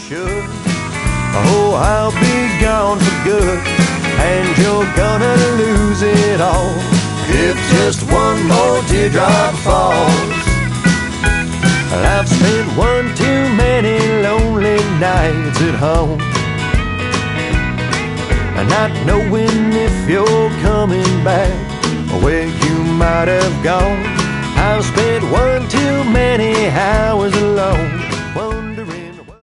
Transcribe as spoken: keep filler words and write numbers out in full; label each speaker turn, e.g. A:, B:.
A: should. Oh, I'll be gone for good, and you're gonna lose it all if just one more teardrop falls. I've spent one too many lonely nights at home, not knowing if you're coming back or where you might have gone.